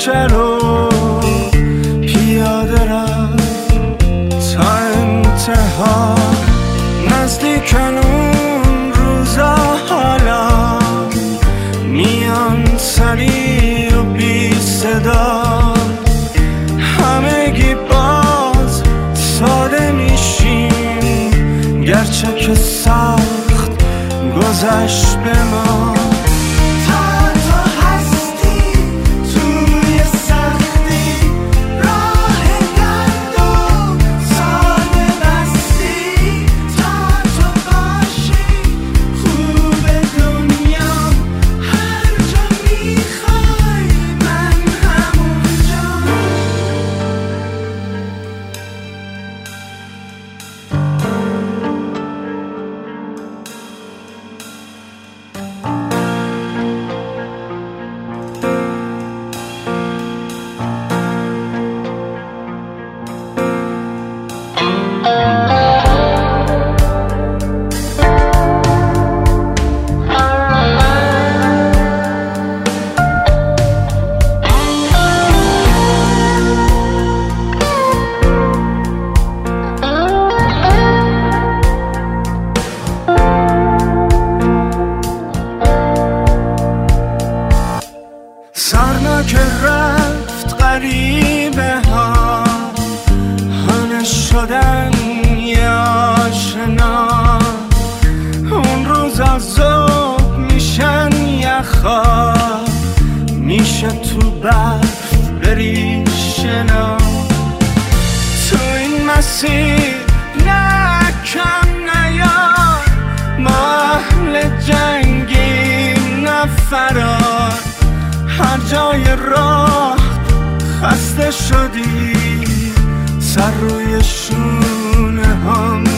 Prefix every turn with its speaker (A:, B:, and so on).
A: کوچه رو پیاده رفت تا انتها. نزدیکن اون روزا حالا میان سریع و بی صدا، همگی باز ساده میشیم گرچه که سخت گذشت به ما. سرنا که رفت غریبه ها همه شدن یه آشنا. اون روز عذاب میشن یخا، میشه تو برف بری شنا. تو این مسیر نه کم نیار، ما اهل جنگیم نه فرار. هر جای راه خسته شدی، سر روی شونه هم